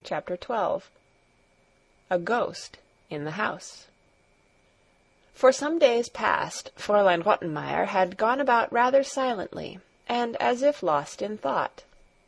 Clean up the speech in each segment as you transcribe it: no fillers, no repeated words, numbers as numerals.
Chapter 12. A Ghost in the House. For some days past, Fräulein Rottenmeier had gone about rather silently, and as if lost in thought.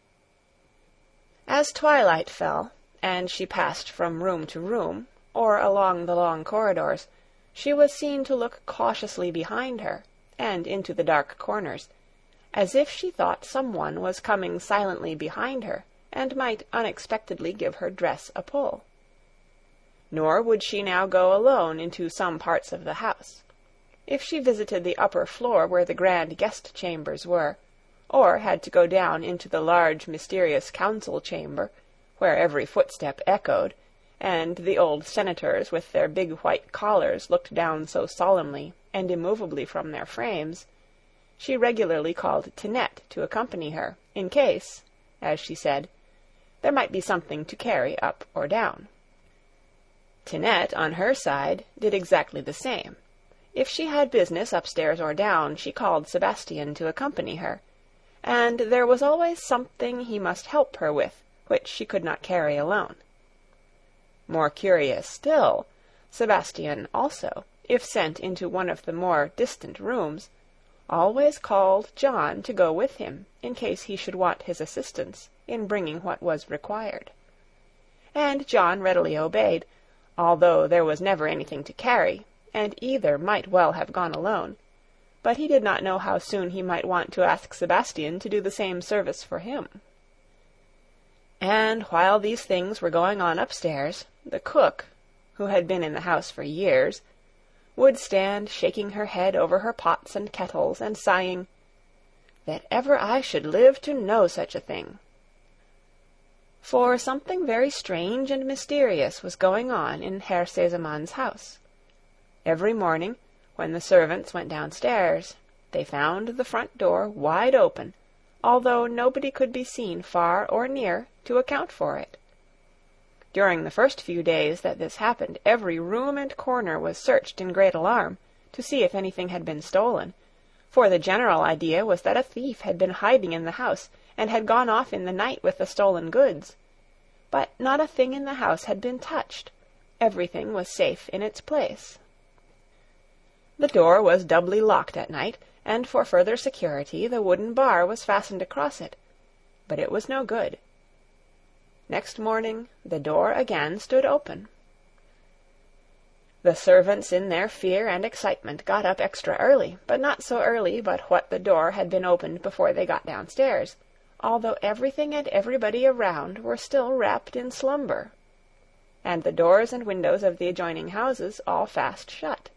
As twilight fell, and she passed from room to room, or along the long corridors, she was seen to look cautiously behind her, and into the dark corners, as if she thought some one was coming silently behind her, and might unexpectedly give her dress a pull. Nor would she now go alone into some parts of the house. If she visited the upper floor where the grand guest chambers were, or had to go down into the large mysterious council chamber, where every footstep echoed, and the old senators with their big white collars looked down so solemnly and immovably from their frames, she regularly called Tinette to accompany her, in case, as she said, there might be something to carry up or down. Tinette, on her side, did exactly the same. If she had business upstairs or down, she called Sebastian to accompany her, and there was always something he must help her with, which she could not carry alone. More curious still, Sebastian also, if sent into one of the more distant rooms, always called John to go with him, in case he should want his assistance in bringing what was required. And John readily obeyed, although there was never anything to carry, and either might well have gone alone, but he did not know how soon he might want to ask Sebastian to do the same service for him. And while these things were going on upstairs, the cook, who had been in the house for years, would stand shaking her head over her pots and kettles, and sighing, "That ever I should live to know such a thing." For something very strange and mysterious was going on in Herr Sesamann's house. Every morning, when the servants went downstairs, they found the front door wide open, although nobody could be seen far or near to account for it. During the first few days that this happened, every room and corner was searched in great alarm, to see if anything had been stolen, for the general idea was that a thief had been hiding in the house, and had gone off in the night with the stolen goods. But not a thing in the house had been touched. Everything was safe in its place. The door was doubly locked at night, and for further security the wooden bar was fastened across it, but it was no good. Next morning the door again stood open. The servants in their fear and excitement got up extra early, but not so early but what the door had been opened before they got downstairs, although everything and everybody around were still wrapped in slumber, and the doors and windows of the adjoining houses all fast shut.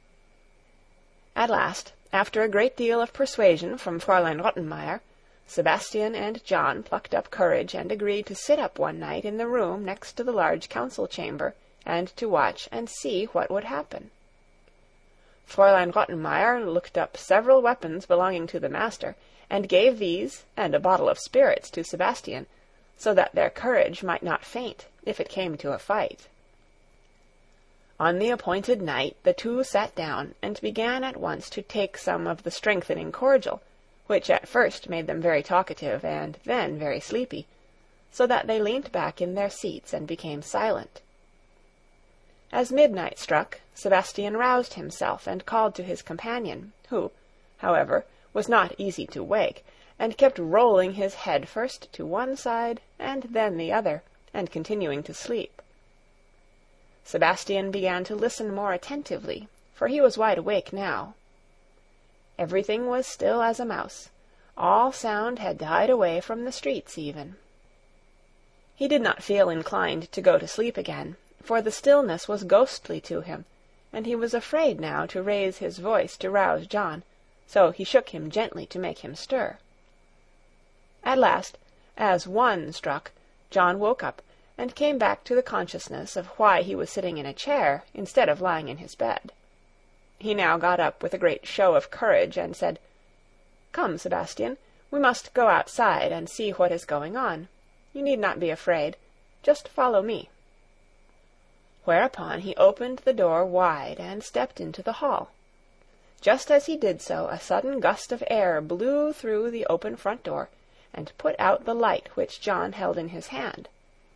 At last, after a great deal of persuasion from Fräulein Rottenmeier, Sebastian and John plucked up courage and agreed to sit up one night in the room next to the large council chamber, and to watch and see what would happen. Fräulein Rottenmeier looked up several weapons belonging to the master, and gave these and a bottle of spirits to Sebastian, so that their courage might not faint if it came to a fight. On the appointed night the two sat down, and began at once to take some of the strengthening cordial, which at first made them very talkative, and then very sleepy, so that they leant back in their seats and became silent. As midnight struck, Sebastian roused himself and called to his companion, who, however, was not easy to wake, and kept rolling his head first to one side and then the other, and continuing to sleep. Sebastian began to listen more attentively, for he was wide awake now. Everything was still as a mouse. All sound had died away from the streets even. He did not feel inclined to go to sleep again, for the stillness was ghostly to him, and he was afraid now to raise his voice to rouse John, so he shook him gently to make him stir. At last, as 1 struck, John woke up, and came back to the consciousness of why he was sitting in a chair instead of lying in his bed. He now got up with a great show of courage, and said, "Come, Sebastian, we must go outside and see what is going on. You need not be afraid. Just follow me." Whereupon he opened the door wide and stepped into the hall. Just as he did so, a sudden gust of air blew through the open front door, and put out the light which John held in his hand.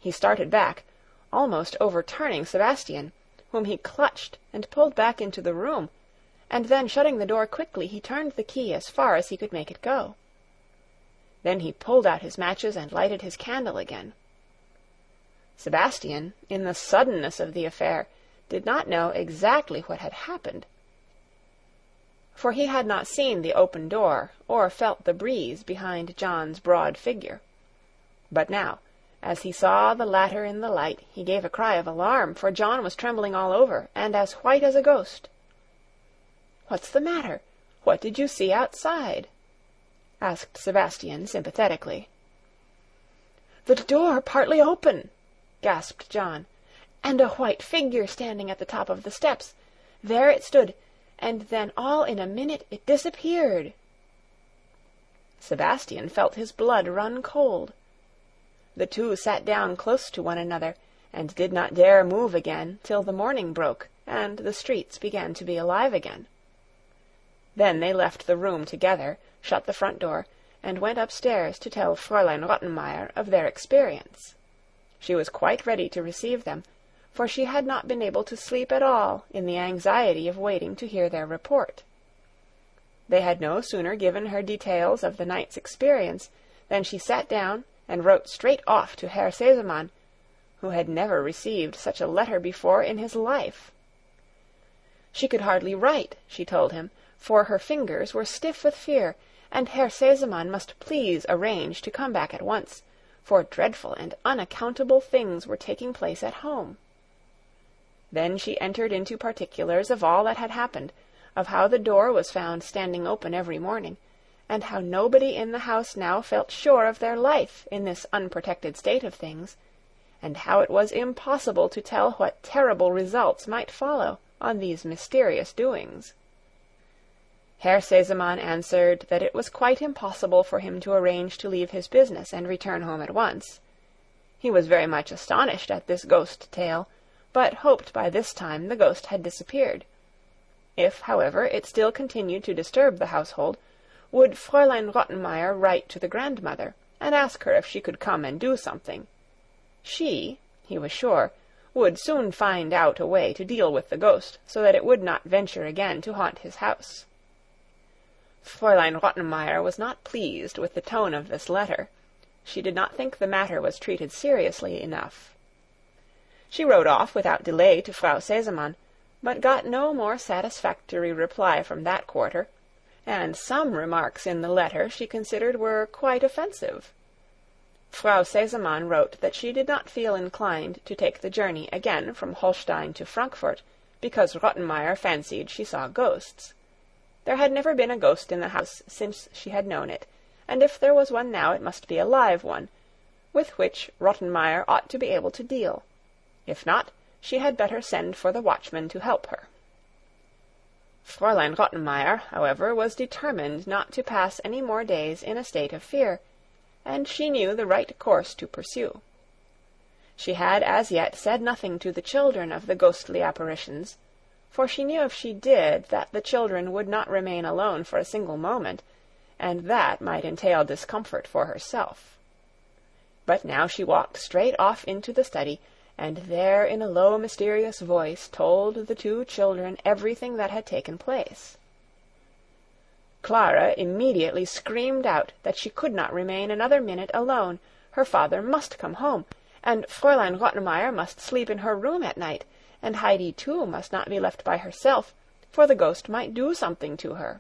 He started back, almost overturning Sebastian, whom he clutched and pulled back into the room, and then, shutting the door quickly, he turned the key as far as he could make it go. Then he pulled out his matches and lighted his candle again. Sebastian, in the suddenness of the affair, did not know exactly what had happened, for he had not seen the open door or felt the breeze behind John's broad figure. But now, as he saw the latter in the light, he gave a cry of alarm, for John was trembling all over, and as white as a ghost. "What's the matter? What did you see outside?" asked Sebastian sympathetically. "The door partly open," gasped John, "and a white figure standing at the top of the steps. There it stood, and then all in a minute it disappeared." Sebastian felt his blood run cold. The two sat down close to one another, and did not dare move again till the morning broke, and the streets began to be alive again. Then they left the room together, shut the front door, and went upstairs to tell Fräulein Rottenmeier of their experience. She was quite ready to receive them, for she had not been able to sleep at all in the anxiety of waiting to hear their report. They had no sooner given her details of the night's experience than she sat down and wrote straight off to Herr Sesemann, who had never received such a letter before in his life. She could hardly write, she told him, for her fingers were stiff with fear, and Herr Sesemann must please arrange to come back at once, for dreadful and unaccountable things were taking place at home. Then she entered into particulars of all that had happened, of how the door was found standing open every morning, and how nobody in the house now felt sure of their life in this unprotected state of things, and how it was impossible to tell what terrible results might follow on these mysterious doings. Herr Sesemann answered that it was quite impossible for him to arrange to leave his business and return home at once. He was very much astonished at this ghost tale, but hoped by this time the ghost had disappeared. If, however, it still continued to disturb the household, would Fräulein Rottenmeier write to the grandmother, and ask her if she could come and do something. She, he was sure, would soon find out a way to deal with the ghost, so that it would not venture again to haunt his house. Fräulein Rottenmeier was not pleased with the tone of this letter. She did not think the matter was treated seriously enough. She wrote off without delay to Frau Sesemann, but got no more satisfactory reply from that quarter, and some remarks in the letter she considered were quite offensive. Frau Sesemann wrote that she did not feel inclined to take the journey again from Holstein to Frankfurt, because Rottenmeier fancied she saw ghosts. There had never been a ghost in the house since she had known it, and if there was one now it must be a live one, with which Rottenmeier ought to be able to deal. If not, she had better send for the watchman to help her. Fräulein Rottenmeier, however, was determined not to pass any more days in a state of fear, and she knew the right course to pursue. She had as yet said nothing to the children of the ghostly apparitions, for she knew if she did that the children would not remain alone for a single moment, and that might entail discomfort for herself. But now she walked straight off into the study, and there in a low mysterious voice told the two children everything that had taken place. Clara immediately screamed out that she could not remain another minute alone. Her father must come home, and Fräulein Rottenmeier must sleep in her room at night, and Heidi too must not be left by herself, for the ghost might do something to her.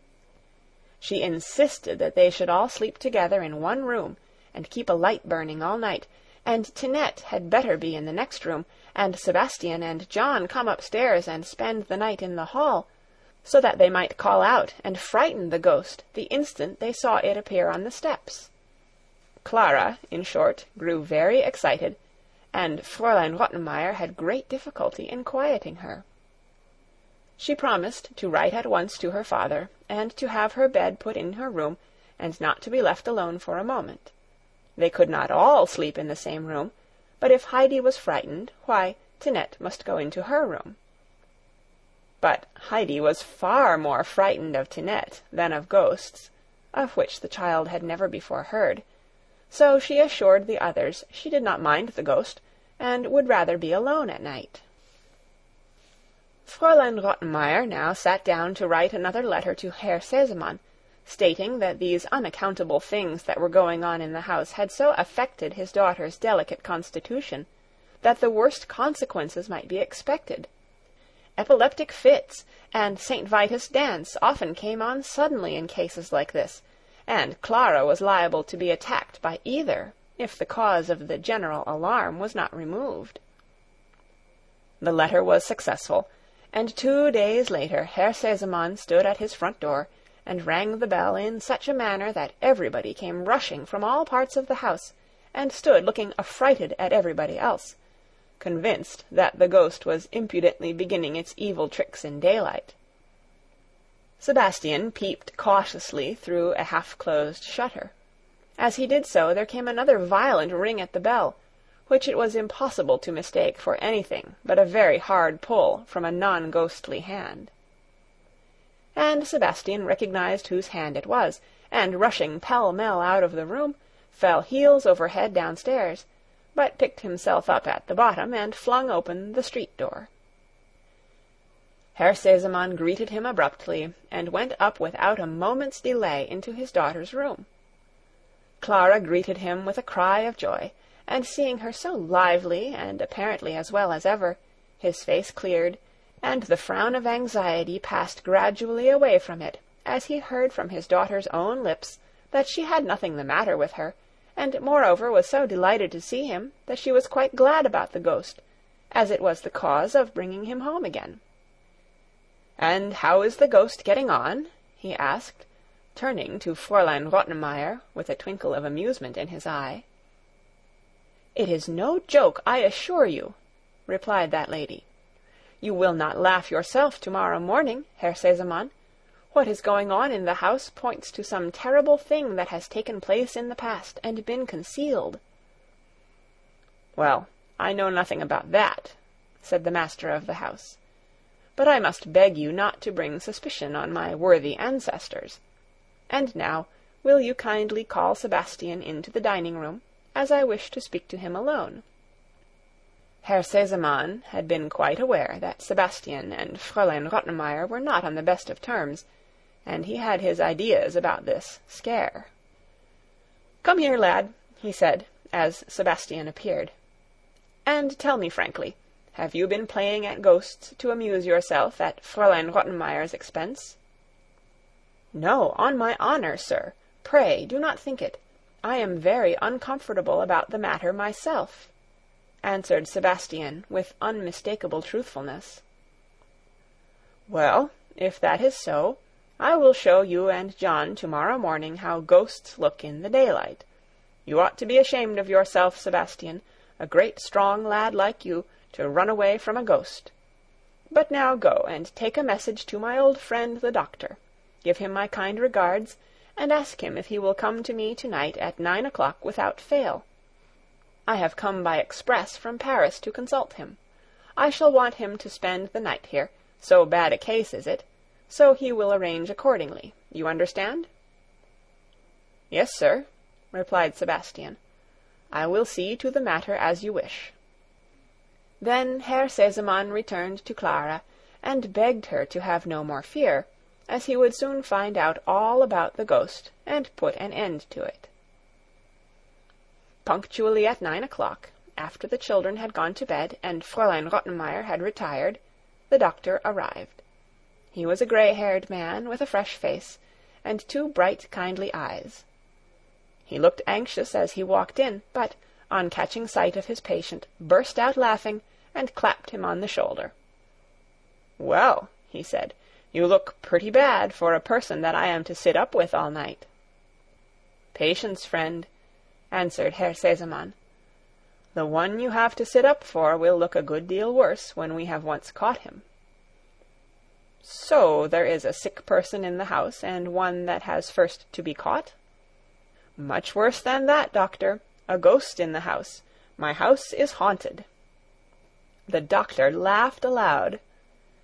She insisted that they should all sleep together in one room, and keep a light burning all night, and Tinette had better be in the next room, and Sebastian and John come upstairs and spend the night in the hall, so that they might call out and frighten the ghost the instant they saw it appear on the steps. Clara, in short, grew very excited, and Fräulein Rottenmeier had great difficulty in quieting her. She promised to write at once to her father, and to have her bed put in her room, and not to be left alone for a moment. They could not all sleep in the same room, but if Heidi was frightened, why, Tinette must go into her room. But Heidi was far more frightened of Tinette than of ghosts, of which the child had never before heard, so she assured the others she did not mind the ghost, and would rather be alone at night. Fräulein Rottenmeier now sat down to write another letter to Herr Sesemann, stating that these unaccountable things that were going on in the house had so affected his daughter's delicate constitution that the worst consequences might be expected. Epileptic fits and St. Vitus' dance often came on suddenly in cases like this, and Clara was liable to be attacked by either if the cause of the general alarm was not removed. The letter was successful, and 2 days later Herr Sesemann stood at his front door and rang the bell in such a manner that everybody came rushing from all parts of the house, and stood looking affrighted at everybody else, convinced that the ghost was impudently beginning its evil tricks in daylight. Sebastian peeped cautiously through a half-closed shutter. As he did so, there came another violent ring at the bell, which it was impossible to mistake for anything but a very hard pull from a non-ghostly hand. And Sebastian recognized whose hand it was, and rushing pell-mell out of the room, fell heels over head downstairs, but picked himself up at the bottom and flung open the street door. Herr Sesemann greeted him abruptly, and went up without a moment's delay into his daughter's room. Clara greeted him with a cry of joy, and seeing her so lively and apparently as well as ever, his face cleared, and the frown of anxiety passed gradually away from it, as he heard from his daughter's own lips that she had nothing the matter with her, and moreover was so delighted to see him that she was quite glad about the ghost, as it was the cause of bringing him home again. "And how is the ghost getting on?" he asked, turning to Fräulein Rottenmeier with a twinkle of amusement in his eye. "It is no joke, I assure you," replied that lady. "You will not laugh yourself tomorrow morning, Herr Sesemann. What is going on in the house points to some terrible thing that has taken place in the past and been concealed." "Well, I know nothing about that," said the master of the house. "But I must beg you not to bring suspicion on my worthy ancestors. And now, will you kindly call Sebastian into the dining-room, as I wish to speak to him alone." Herr Sesemann had been quite aware that Sebastian and Fräulein Rottenmeier were not on the best of terms, and he had his ideas about this scare. "Come here, lad," he said, as Sebastian appeared, "and tell me frankly, have you been playing at ghosts to amuse yourself at Fräulein Rottenmeier's expense?" "No, on my honor, sir. Pray do not think it. I am very uncomfortable about the matter myself," answered Sebastian with unmistakable truthfulness. "Well, if that is so, I will show you and John tomorrow morning how ghosts look in the daylight. You ought to be ashamed of yourself, Sebastian, a great strong lad like you, to run away from a ghost. But now go and take a message to my old friend the doctor. Give him my kind regards, and ask him if he will come to me tonight at 9 o'clock without fail. I have come by express from Paris to consult him. I shall want him to spend the night here, so bad a case is it, so he will arrange accordingly. You understand?" "Yes, sir," replied Sebastian. "I will see to the matter as you wish." Then Herr Sesemann returned to Clara, and begged her to have no more fear, as he would soon find out all about the ghost and put an end to it. Punctually at 9 o'clock, after the children had gone to bed and Fräulein Rottenmeier had retired, the doctor arrived. He was a grey-haired man with a fresh face, and 2 bright, kindly eyes. He looked anxious as he walked in, but, on catching sight of his patient, burst out laughing, and clapped him on the shoulder. "Well," he said, "you look pretty bad for a person that I am to sit up with all night." "Patience, friend," answered Herr Sesemann. "The one you have to sit up for will look a good deal worse when we have once caught him." "So there is a sick person in the house, and one that has first to be caught?" "Much worse than that, doctor. A ghost in the house. My house is haunted." The doctor laughed aloud.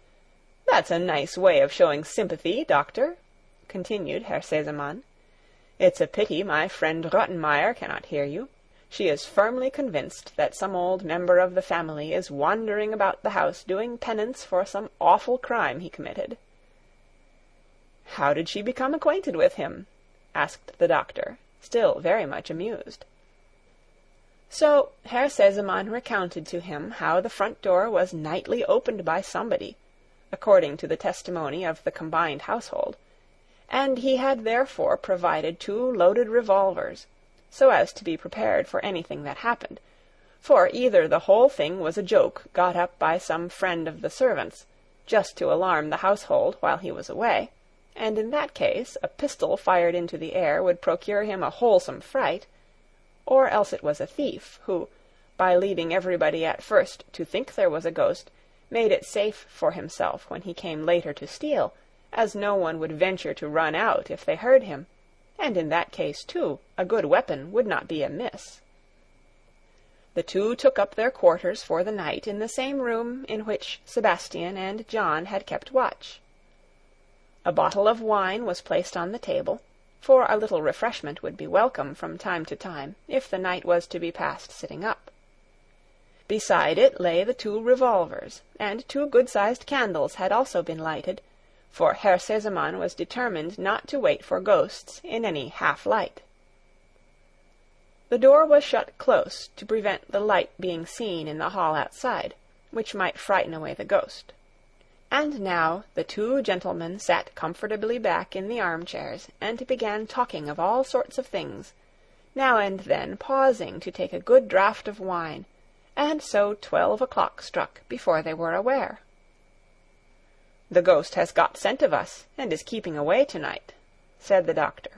"That's a nice way of showing sympathy, doctor," continued Herr Sesemann. It's a pity my friend Rottenmeier cannot hear you. She is firmly convinced that some old member of the family is wandering about the house doing penance for some awful crime he committed." "How did she become acquainted with him?" asked the doctor, still very much amused. So Herr Sesemann recounted to him how the front door was nightly opened by somebody, according to the testimony of the combined household, and he had therefore provided 2 loaded revolvers, so as to be prepared for anything that happened, for either the whole thing was a joke got up by some friend of the servants, just to alarm the household while he was away, and in that case a pistol fired into the air would procure him a wholesome fright, or else it was a thief, who, by leading everybody at first to think there was a ghost, made it safe for himself when he came later to steal, as no one would venture to run out if they heard him, and in that case, too, a good weapon would not be amiss. The 2 took up their quarters for the night in the same room in which Sebastian and John had kept watch. A bottle of wine was placed on the table, for a little refreshment would be welcome from time to time, if the night was to be passed sitting up. Beside it lay the 2 revolvers, and 2 good-sized candles had also been lighted, for Herr Sesemann was determined not to wait for ghosts in any half-light. The door was shut close to prevent the light being seen in the hall outside, which might frighten away the ghost. And now the 2 gentlemen sat comfortably back in the armchairs and began talking of all sorts of things, now and then pausing to take a good draught of wine, and so 12 o'clock struck before they were aware. "The ghost has got scent of us, and is keeping away tonight," said the doctor.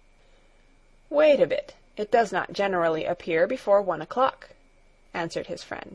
"Wait a bit, it does not generally appear before 1 o'clock," answered his friend.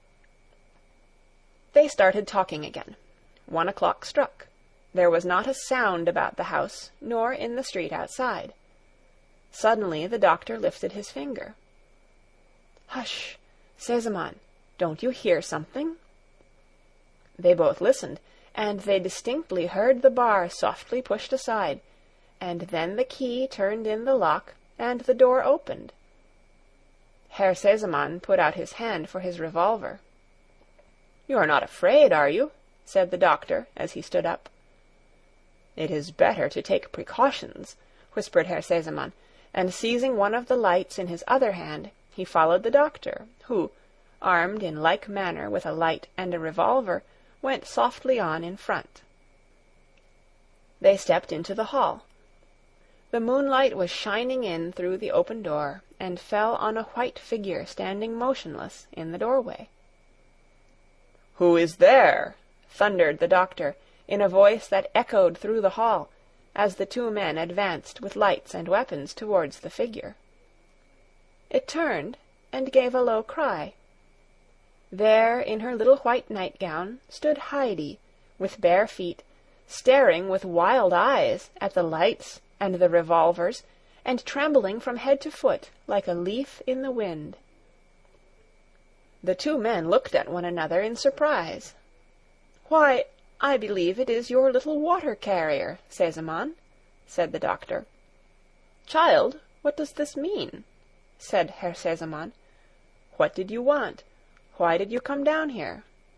They started talking again. 1 o'clock struck. There was not a sound about the house, nor in the street outside. Suddenly the doctor lifted his finger. "Hush, Sesemann, don't you hear something?" They both listened, and they distinctly heard the bar softly pushed aside, and then the key turned in the lock, and the door opened. Herr Sesemann put out his hand for his revolver. "You are not afraid, are you?" said the doctor, as he stood up. "It is better to take precautions," whispered Herr Sesemann, and seizing one of the lights in his other hand, he followed the doctor, who, armed in like manner with a light and a revolver, went softly on in front. They stepped into the hall. The moonlight was shining in through the open door, and fell on a white figure standing motionless in the doorway. "Who is there?" thundered the doctor, in a voice that echoed through the hall, as the 2 men advanced with lights and weapons towards the figure. It turned, and gave a low cry. There, in her little white nightgown, stood Heidi, with bare feet, staring with wild eyes at the lights and the revolvers, and trembling from head to foot like a leaf in the wind. The 2 men looked at one another in surprise. "Why, I believe it is your little water-carrier, Sesemann," said the doctor. "Child, what does this mean?" said Herr Sesemann. "What did you want? Why did you come down here?"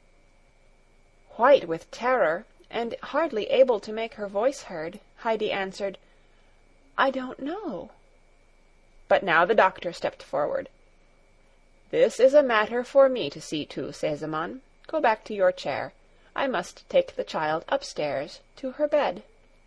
White with terror, and hardly able to make her voice heard, Heidi answered, "I don't know." But now the doctor stepped forward. "This is a matter for me to see to, Sesemann. Go back to your chair. I must take the child upstairs to her bed."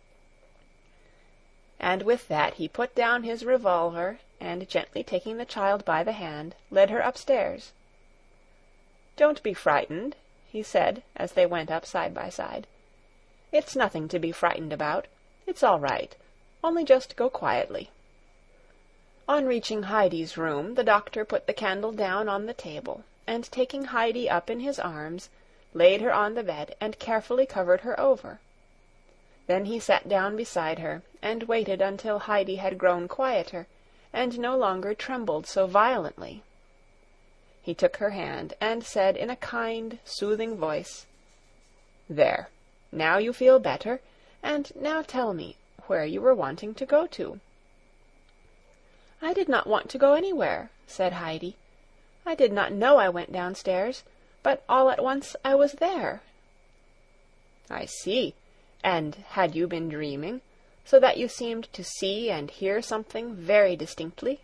And with that he put down his revolver, and gently taking the child by the hand, led her upstairs. "Don't be frightened," he said, as they went up side by side. "It's nothing to be frightened about. It's all right. Only just go quietly." On reaching Heidi's room, the doctor put the candle down on the table, and taking Heidi up in his arms, laid her on the bed and carefully covered her over. Then he sat down beside her, and waited until Heidi had grown quieter, and no longer trembled so violently. He took her hand, and said in a kind, soothing voice, "There, now you feel better, and now tell me where you were wanting to go to." "I did not want to go anywhere," said Heidi. "I did not know I went downstairs, but all at once I was there." "I see. And had you been dreaming, so that you seemed to see and hear something very distinctly?"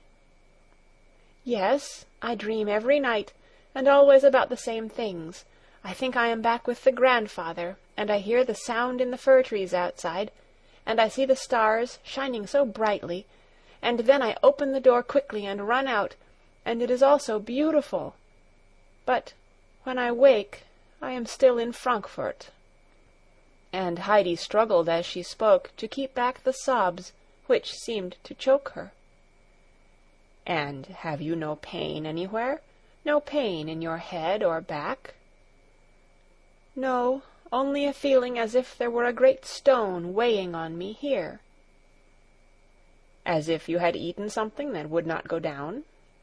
"Yes, I dream every night, and always about the same things. I think I am back with the grandfather, and I hear the sound in the fir trees outside, and I see the stars shining so brightly, and then I open the door quickly and run out, and it is all so beautiful. But when I wake, I am still in Frankfurt." And Heidi struggled as she spoke to keep back the sobs which seemed to choke her. "And have you no pain anywhere? No pain in your head or back?" "No, only a feeling as if there were a great stone weighing on me here." "As if you had eaten something that would not go down?"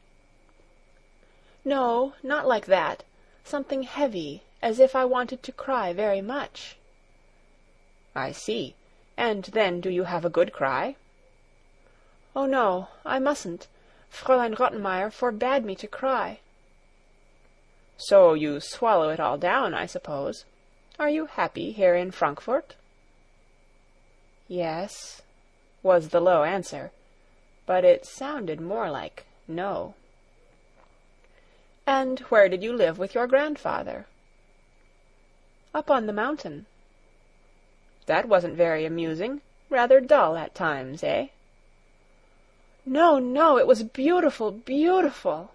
"No, not like that. Something heavy, as if I wanted to cry very much." "I see. And then do you have a good cry?" "Oh no, I mustn't. Fräulein Rottenmeier forbade me to cry." "So you swallow it all down, I suppose. Are you happy here in Frankfurt?" "Yes," was the low answer, but it sounded more like no. "And where did you live with your grandfather?" "Up on the mountain." "That wasn't very amusing. Rather dull at times, eh?" "No, no, it was beautiful, beautiful."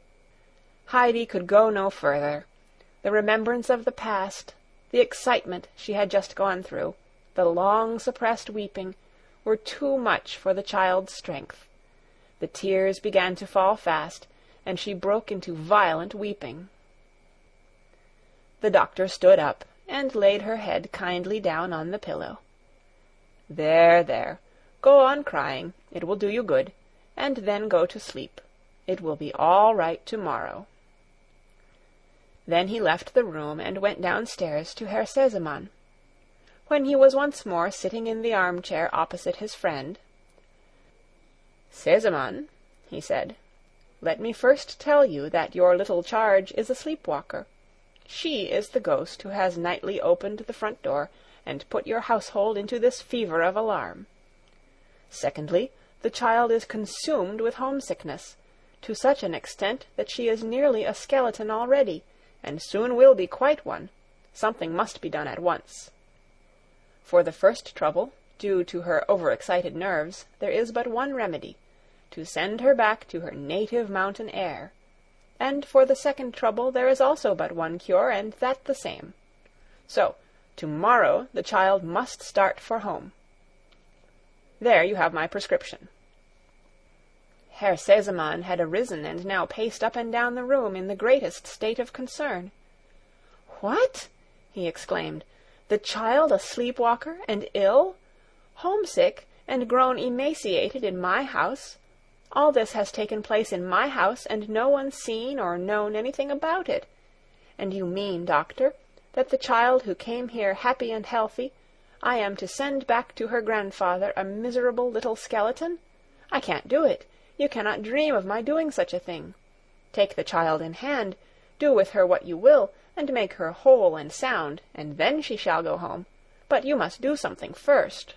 Heidi could go no further. The remembrance of the past, the excitement she had just gone through, the long-suppressed weeping, were too much for the child's strength. The tears began to fall fast, and she broke into violent weeping. The doctor stood up and laid her head kindly down on the pillow. "There, there. Go on crying. It will do you good. And then go to sleep. It will be all right tomorrow." Then he left the room and went downstairs to Herr Sesemann. When he was once more sitting in the armchair opposite his friend, "Sesemann," he said, "let me first tell you that your little charge is a sleep-walker. She is the ghost who has nightly opened the front door and put your household into this fever of alarm. Secondly, the child is consumed with homesickness, to such an extent that she is nearly a skeleton already, and soon will be quite one. Something must be done at once. For the first trouble, due to her overexcited nerves, there is but one remedy, to send her back to her native mountain air. And for the second trouble there is also but one cure, and that the same. So, tomorrow the child must start for home. There you have my prescription." Herr Sesemann had arisen and now paced up and down the room in the greatest state of concern. "What?" he exclaimed. "The child a sleep-walker and ill? Homesick and grown emaciated in my house? All this has taken place in my house, and no one seen or known anything about it. And you mean, doctor, that the child who came here happy and healthy, I am to send back to her grandfather a miserable little skeleton? I can't do it. You cannot dream of my doing such a thing. Take the child in hand, do with her what you will, and make her whole and sound, and then she shall go home. But you must do something first."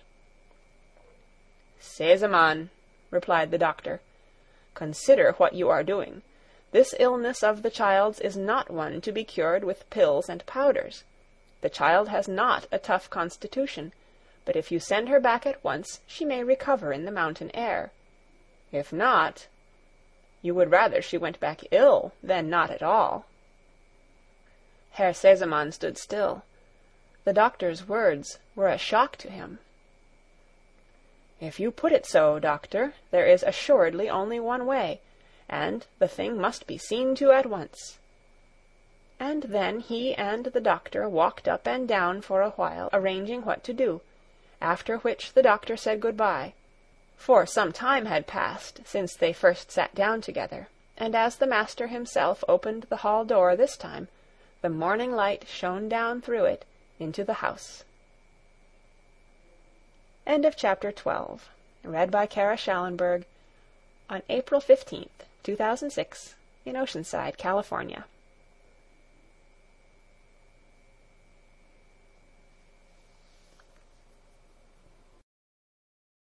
"Sesemann," replied the doctor, "consider what you are doing. This illness of the child's is not one to be cured with pills and powders. The child has not a tough constitution, but if you send her back at once, she may recover in the mountain air. If not, you would rather she went back ill than not at all." Herr Sesemann stood still. The doctor's words were a shock to him. "If you put it so, doctor, there is assuredly only one way, and the thing must be seen to at once." And then he and the doctor walked up and down for a while, arranging what to do, after which the doctor said good-bye, for some time had passed since they first sat down together, and as the master himself opened the hall door this time, the morning light shone down through it into the house. End of Chapter 12. Read by Kara Schallenberg. on April 15th, 2006, in Oceanside, California.